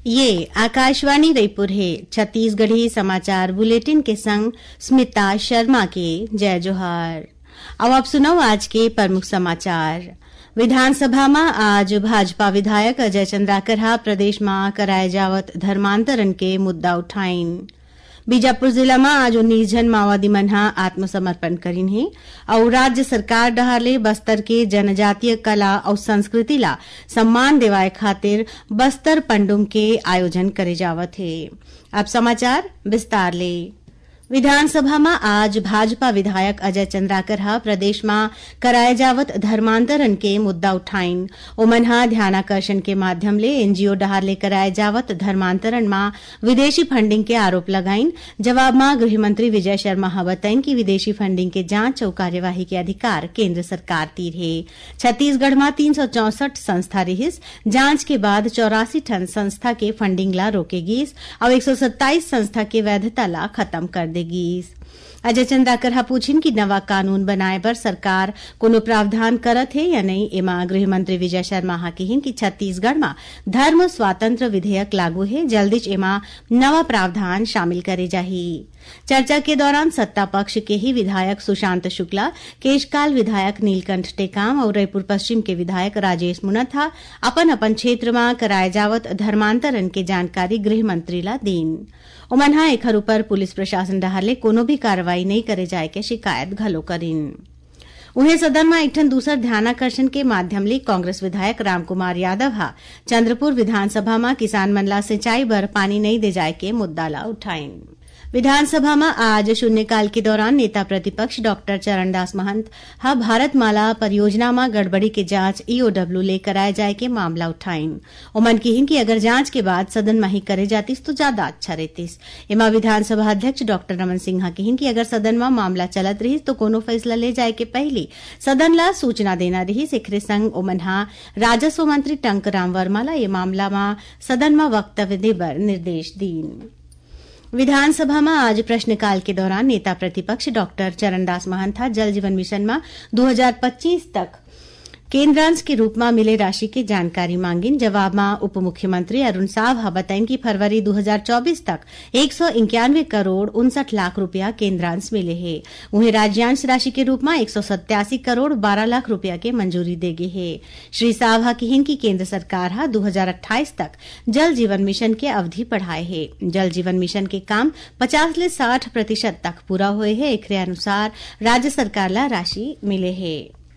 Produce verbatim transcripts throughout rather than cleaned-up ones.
ये आकाशवाणी रायपुर है। छत्तीसगढ़ी समाचार बुलेटिन के संग स्मिता शर्मा के जय जोहार। अब आप सुनो आज के प्रमुख समाचार। विधानसभा में आज भाजपा विधायक अजय चंद्राकर प्रदेश में कराए जावत धर्मांतरण के मुद्दा उठाइन। बीजापुर जिला में आज उन्नीस जन माओवादी मन आत्मसमर्पण करीन है और राज्य सरकार डहारले बस्तर के जनजातीय कला और संस्कृति ला सम्मान देवाए खातिर बस्तर पंडुम के आयोजन करे जावत है। अब समाचार विस्तार ले। विधानसभा में आज भाजपा विधायक अजय चंद्राकर प्रदेश में कराए जावत धर्मांतरण के मुद्दा उठाइन। ओमन ध्यानाकर्षण के माध्यम ले एनजीओ डहार ले कराए जावत धर्मांतरण में विदेशी फंडिंग के आरोप लगाइन। जवाब में गृह मंत्री विजय शर्मा बताइन कि विदेशी फंडिंग के जांच और कार्यवाही के अधिकार केंद्र सरकार तीर है। छत्तीसगढ़ में तीन सौ चौसठ संस्था रहिस। जांच के बाद चौरासी ठन संस्था के फंडिंग ला रोकेगीस और एक सौ सत्ताईस संस्था के वैधता ला खत्म कर दे। अजय चंद्राकर पूछिन कि नवा कानून बनाए बर सरकार कोनो प्रावधान करत है या नहीं। एमा गृह मंत्री विजय शर्मा कहिन कि छत्तीसगढ़ में धर्म स्वातंत्र विधेयक लागू है, जल्दी एमा नवा प्रावधान शामिल करे जाही। चर्चा के दौरान सत्ता पक्ष के ही विधायक सुशांत शुक्ला, केशकाल विधायक नीलकंठ टेकाम और रायपुर पश्चिम के विधायक राजेश मुनथा अपन अपन क्षेत्र में कराए जावत धर्मांतरण के जानकारी गृह मंत्री ला दीन। उमनहा एखर ऊपर पुलिस प्रशासन डहारले कोनो भी कार्रवाई नहीं करे जाए के शिकायत घलो करीन। उन्हें सदन में एक ठन दूसर ध्यानाकर्षण के माध्यम ले कांग्रेस विधायक रामकुमार यादव हा चंद्रपुर विधानसभा में किसान मन ला सिंचाई बर पानी नहीं दे जाए के मुद्दा ला उठाइन। विधानसभा में आज शून्यकाल के दौरान नेता प्रतिपक्ष डॉक्टर चरणदास महंत हा भारतमाला परियोजना में गड़बड़ी के जांच ईओडब्ल्यू ले कराए जाए के मामला उठाइन। उमन कहिन कि अगर जांच के बाद सदन में ही करे जातीस तो ज्यादा अच्छा रहतीस। एमा विधानसभा अध्यक्ष डॉक्टर रमन सिंह कहिन कि अगर सदन में मामला चलत रहिस तो कोनो फैसला ले जाए के पहले सदन ला सूचना देना रहिस। एकरे संग उमन राजस्व मंत्री टंकराम वर्मा ला ये मामला में सदन में वक्तव्य देबर निर्देश दीन। विधानसभा में आज प्रश्नकाल के दौरान नेता प्रतिपक्ष डॉक्टर चरणदास महंत जल जीवन मिशन में दो हज़ार पच्चीस तक केंद्रांश के रूप में मिले राशि की जानकारी मांगिन। जवाब में उप मुख्यमंत्री अरुण साव बताइन कि फरवरी दो हज़ार चौबीस तक एक सौ इक्यानवे करोड़ उनसठ लाख रुपया केंद्रांश मिले है। वहीं राज्यांश राशि के रूप में एक सौ सत्यासी करोड़ बारह लाख रुपया के मंजूरी देगी है। श्री साव कहिन कि केंद्र सरकार हा दो हज़ार अट्ठाईस तक जल जीवन मिशन के अवधि बढ़ाए है। जल जीवन मिशन के काम पचास ले साठ प्रतिशत तक पूरा हुए है। एकरे अनुसार राज्य सरकार ला राशि मिले है।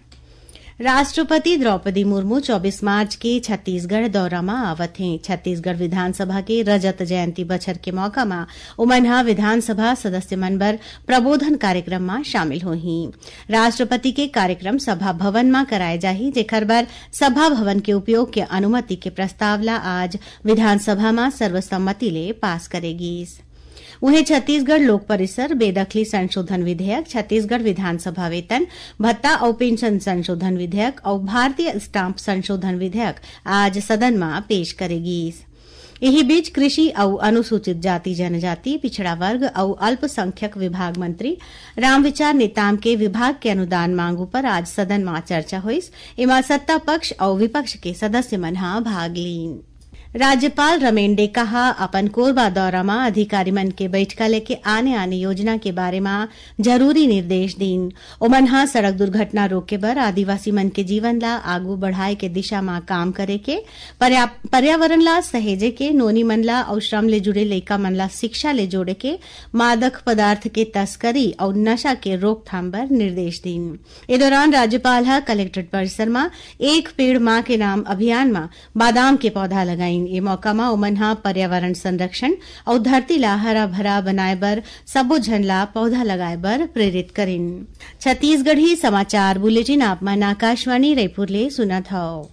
राष्ट्रपति द्रौपदी मुर्मू चौबीस मार्च के छत्तीसगढ़ दौरा में आवत हैं। छत्तीसगढ़ विधानसभा के रजत जयंती बछर के मौका में उमनहा विधानसभा सदस्य मनबर प्रबोधन कार्यक्रम में शामिल होही। राष्ट्रपति के कार्यक्रम सभा भवन में कराए जाही, जेकर बर सभा भवन के उपयोग के अनुमति के प्रस्ताव ला आज विधानसभा में सर्वसम्मति ले पास करेगी। उन्हें छत्तीसगढ़ लोक परिसर बेदखली संशोधन विधेयक, छत्तीसगढ़ विधानसभा वेतन भत्ता और पेंशन संशोधन विधेयक और भारतीय स्टाम्प संशोधन विधेयक आज सदन में पेश करेगी। यही बीच कृषि और अनुसूचित जाति जनजाति, पिछड़ा वर्ग और अल्पसंख्यक विभाग मंत्री रामविचार नेताम के विभाग के अनुदान मांगों पर आज सदन में चर्चा हुई। इमा सत्ता पक्ष और विपक्ष के सदस्य मन भाग लीन। राज्यपाल रमेन डेका अपन कोरबा दौरा में अधिकारी मन के बैठका लेके आने आने योजना के बारे में जरूरी निर्देश दीन। ओमन सड़क दुर्घटना रोके बर आदिवासी मन के जीवन ला आगू बढ़ाए के दिशा में काम करे के, पर्यावरण ला सहेजे के, नोनी मन ला और श्रम ले जुड़े लइका मन ला शिक्षा ले जोड़े के, मादक पदार्थ के तस्करी और नशा के रोकथाम बर निर्देश दीन। इस दौरान राज्यपाल कलेक्ट्रेट परिसर में एक पेड़ मां के नाम अभियान में बादाम के पौधा लगाइन। ये मौका में उमन पर्यावरण संरक्षण और धरती ला हरा भरा बनाए बर सबो झन ला पौधा लगाए बर प्रेरित करिन। छत्तीसगढ़ी समाचार बुलेटिन आप मन आकाशवाणी रायपुर ले सुनत हव।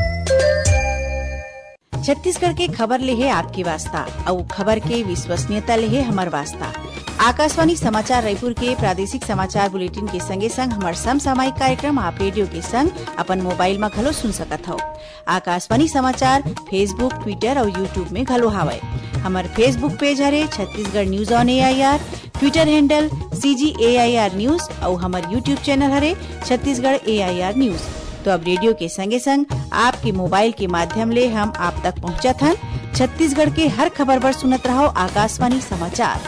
छत्तीसगढ़ के खबर ले है आपकी वास्ता और खबर के विश्वसनीयता ले है हमार वास्ता। आकाशवाणी समाचार रायपुर के प्रादेशिक समाचार बुलेटिन के संगे संग हमार समसामयिक कार्यक्रम आप रेडियो के संग अपन मोबाइल में घलो सुन सकत हो। आकाशवाणी समाचार फेसबुक, ट्विटर और यूट्यूब में घलो हावय। हमार फेसबुक पेज हरे Chhattisgarh news on A I R, Twitter handle C G A I R news और हमार यूट्यूब चैनल हरे छत्तीसगढ़ ए आई आर न्यूज। तो अब रेडियो के संगे संग आपके मोबाइल के माध्यम ले हम आप तक पहुंचत हन। छत्तीसगढ़ के हर खबर पर सुनत रहो आकाशवाणी समाचार।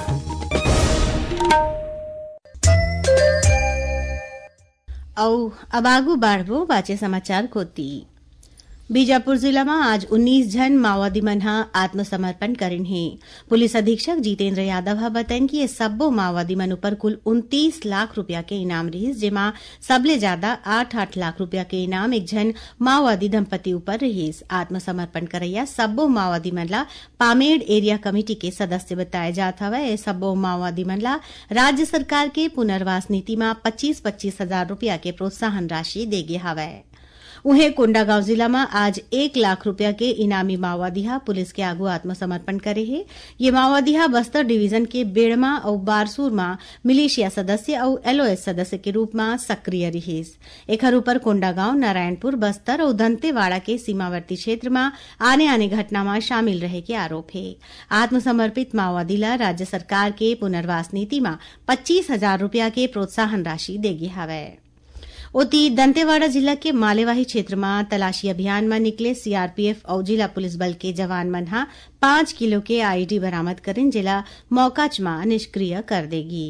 औ अब आगू बाढ़बो बाचे समाचार कोती। बीजापुर जिला में आज उन्नीस जन माओवादी मन ह आत्मसमर्पण करिन हे। पुलिस अधीक्षक जितेंद्र यादव ह बताइन कि ये सब्बो माओवादी मन ऊपर कुल उनतीस लाख रुपया के इनाम रहिस, जेमा सबले ज्यादा आठ आठ लाख रुपया के इनाम एक जन माओवादी दंपति ऊपर रहिस। आत्मसमर्पण करैया सब्बो माओवादी मन ला पामेड़ एरिया कमेटी के सदस्य बताए जात हवय। ये सब्बो माओवादी मन ला राज्य सरकार के पुनर्वास नीति में पच्चीस पच्चीस हजार रुपया के प्रोत्साहन राशि देगे हवय। उन्हें कोंडागांव जिला में आज एक लाख रुपया के इनामी माओवादी हा पुलिस के आगू आत्मसमर्पण करे है। ये माओवादी हा बस्तर डिवीजन के बेड़मा और बारसूर में मिलिशिया सदस्य और एलओएस सदस्य के रूप में सक्रिय रहिस। एकर ऊपर कोंडागांव, नारायणपुर, बस्तर और दंतेवाड़ा के सीमावर्ती क्षेत्र में आने आने घटना में शामिल रहे के आरोप है। आत्मसमर्पित माओवादी ला राज्य सरकार के पुनर्वास नीति में पच्चीस हजार रुपया के प्रोत्साहन राशि देगी हवय। ओती दंतेवाड़ा जिला के मालेवाही क्षेत्र में तलाशी अभियान में निकले सीआरपीएफ और जिला पुलिस बल के जवान मन हा पांच किलो के आईडी बरामद करें, जिला मौकाच में निष्क्रिय कर देगी।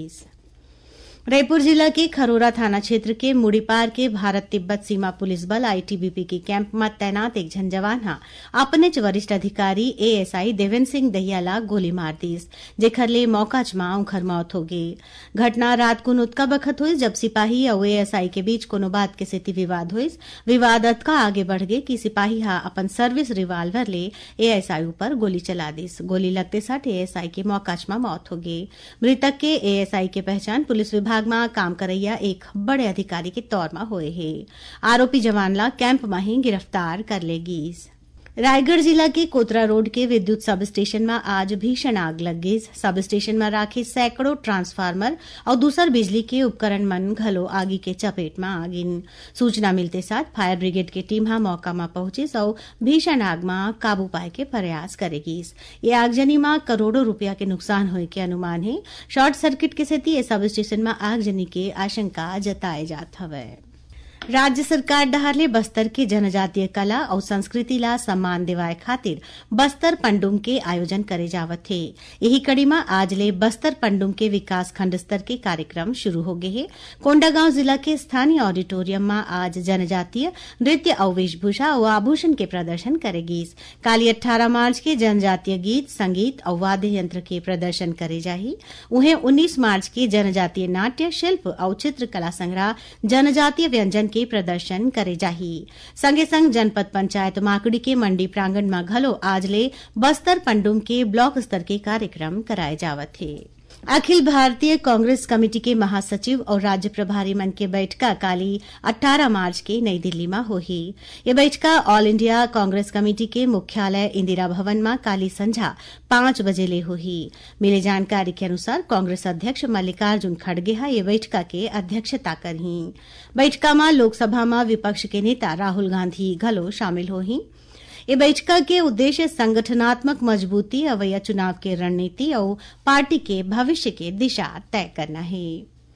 रायपुर जिला के खरोरा थाना क्षेत्र के मुड़ीपार के भारत तिब्बत सीमा पुलिस बल आईटीबीपी के कैंप में तैनात एक जन जवान हा अपने च वरिष्ठ अधिकारी एएसआई देवेंद्र सिंह दहिया ला गोली मार दीस, जेखर ले मौकाच में उखर मौत हो गई। घटना रात को उतका बखत हुई जब सिपाही और एएसआई के बीच कोनो बात के सेती विवाद हुई। विवाद अतका आगे बढ़ गए कि सिपाही हा अपन सर्विस रिवाल्वर ले एएसआई ऊपर गोली चला दीस। गोली लगते साथ एएसआई के मौकाच में मौत हो गई। मृतक के एएसआई के पहचान पुलिस विभाग में काम करैया एक बड़े अधिकारी के तौर में हुए है। आरोपी जवान ला कैंप में ही गिरफ्तार कर लेगी। रायगढ़ जिला के कोतरा रोड के विद्युत सब स्टेशन में आज भीषण आग लग गई। सब स्टेशन में राखे सैकड़ों ट्रांसफार्मर और दूसर बिजली के उपकरण मन घलो आगी के चपेट में आ गिन। सूचना मिलते साथ फायर ब्रिगेड के टीम हा मौका में पहुंची और भीषण आग में काबू पाए के प्रयास करेगी। ये आगजनी में करोड़ों रुपया के नुकसान होने के अनुमान है। शॉर्ट सर्किट के सेती ये सब स्टेशन में आगजनी के आशंका जताए जात हवय। राज्य सरकार डहारले बस्तर के जनजातीय कला और संस्कृति ला सम्मान दिवाए खातिर बस्तर पंडुम के आयोजन करे जावत थे। यही कड़ी में आज ले बस्तर पंडुम के विकास खंड स्तर के कार्यक्रम शुरू हो गए हैं। कोंडागांव जिला के स्थानीय ऑडिटोरियम में आज जनजातीय नृत्य और वेशभूषा और आभूषण के प्रदर्शन करेगी। काली अठारह मार्च के जनजातीय गीत, संगीत और वाद्य यंत्र के प्रदर्शन करे जाही। उन्हें उन्नीस मार्च के जनजातीय नाट्य, शिल्प और चित्रकला संग्रह, जनजातीय व्यंजन के प्रदर्शन करे जाही। संगे संग जनपद पंचायत माकड़ी के मंडी प्रांगण में घलो आज ले बस्तर पंडुम के ब्लॉक स्तर के कार्यक्रम कराए जावत थे। अखिल भारतीय कांग्रेस कमेटी के महासचिव और राज्य प्रभारी मन के बैठका काली अठारह मार्च के नई दिल्ली में होही। ये बैठका ऑल इंडिया कांग्रेस कमेटी के मुख्यालय इंदिरा भवन में काली संझा पांच बजे ले होही। मिले जानकारी के अनुसार कांग्रेस अध्यक्ष मल्लिकार्जुन खड़गे हा ये बैठका के अध्यक्षता करही। बैठका में लोकसभा में विपक्ष के नेता राहुल गांधी घलो शामिल होही। ये बैठका के उद्देश्य संगठनात्मक मजबूती, अवैया चुनाव के रणनीति और पार्टी के भविष्य के दिशा तय करना है।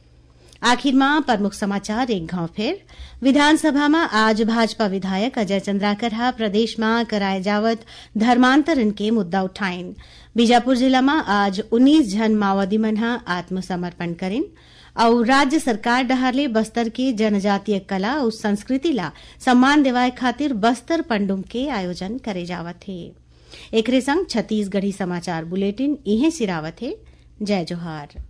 आखिर में प्रमुख समाचार एक घाव फिर। विधानसभा में आज भाजपा विधायक अजय चंद्राकर हा प्रदेश में कराए जावत धर्मांतरण के मुद्दा उठाइन। बीजापुर जिला में आज उन्नीस जन माओवादी मन हा आत्मसमर्पण करें और राज्य सरकार डहारले बस्तर के जनजातीय कला और संस्कृति ला सम्मान दिवाए खातिर बस्तर पंडुम के आयोजन करे जावत है। एकरे संग छत्तीसगढ़ी समाचार बुलेटिन इहे सिरावत है। जय जोहार।